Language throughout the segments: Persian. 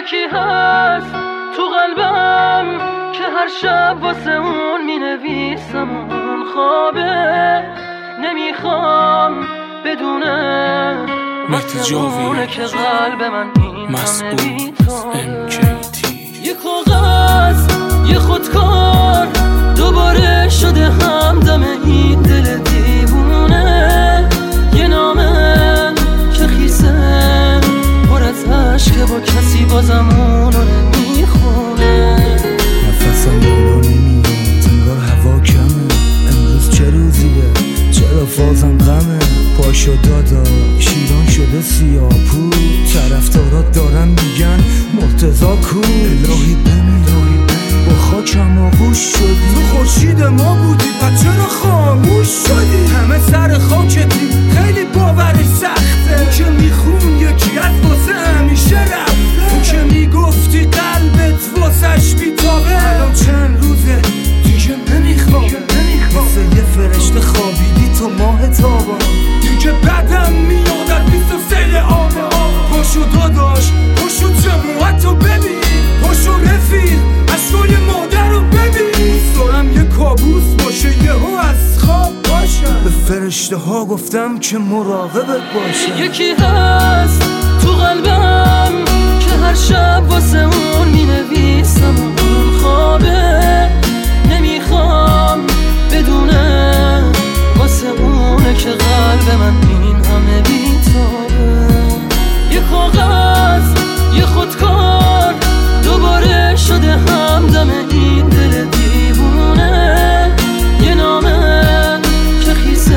یکی هست تو قلبم که هر شب واسه اون می نویسم اون خوابه نمیخوام بدونه واسه اونه که قلب من این همه بی‌تابه. یه کاغذ یه خودکار دوباره شده همدم این دل دیوونه، یه نامه که خیسه پر از عشقه با کسی بازم اونو نمیخونه. نفسم بالا نمیاد انگار هوا کمه، امروز چه روزیه چرا فازم غمه، پاشو دادا شیران شده سیاپو، طرفدارات دارن میگن مرتضی کو، الهی بمیرم با خاکم آغوش شدی، تو خورشید ما بودی پس چرا خاموش شدی، همه سر خاکتی خیلی باورش سخته، تو که میخون یکی از واسه همیشه رفته، تو که میگفتی قلبت واسش بیتابه، الان چند روزه دیگه نمیخوابه، مثل یه فرشته خوابیدی تو ماه تابا، دیگه بدم میاد از بیست و سیل آبا، پاشو داداش پاشو جماعتو ببین، پاشو رفیق اشکای مادر رو ببین، دارم یه کابوس باشه یهو از خواب باشم، به فرشته ها گفتم که مراقبت باشه. یکی هست تو قلبم که هر شب واسه اون می نویسم اون خوابه نمیخوام بدونه واسه اونه که قلب من این همه بی‌تابه. یه کاغذ یه خودکار دوباره شده همدم این دل دیوونه، یه نامه که خیسه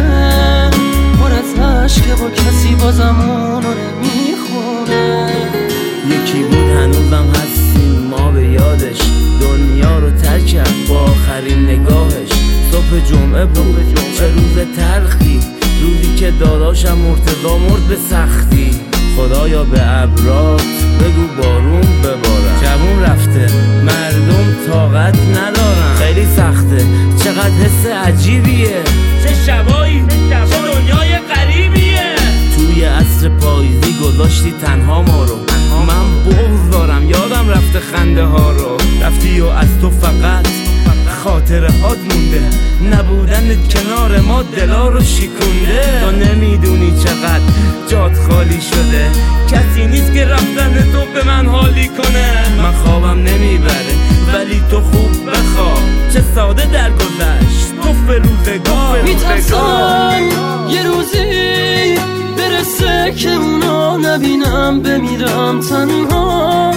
پر از عشقه با کسی بازم اونو نمیخونه. یکی بود هنوزم هستیم ما به یادش، دنیا رو ترک کرد با آخرین نگاهش، صبح جمعه بود چه روز تلخی، روزی که داداشم مرتضی مرد به سختی، خدایا به ابرات بگو بارون ببارم، جوون رفته مردم طاقت ندارن، خیلی سخته چقدر حس عجیبیه، چه شبایی چه دنیای غریبیه، توی عصر پاییزی گذاشتی تنها ما رو، من بغض دارم یادم رفته خنده ها رو، رفتی و از تو فقط خاطره هات مونده، نبودنت کنار ما دلا رو شکونده، تو نمیدونی چقدر جات خالی شده، کسی نیست که رفتن تو به من حالی کنه، من خوابم نمیبره ولی تو خوب بخواب، چه ساده درگذشت تو روزگار، میترسم یه روزی برسه که اونا نبینم بمیرم تنها،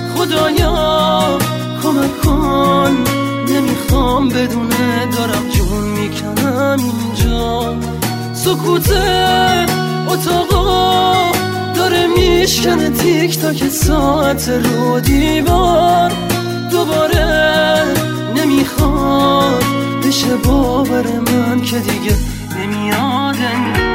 خدایا کمک کن نمیخوام بدونه دارم جون میکنم اینجا، سکوت اتاقا داره میشکنه تیک تاک ساعت رو دیوار، دوباره نمیخواد بشه باور من که دیگه نمیاد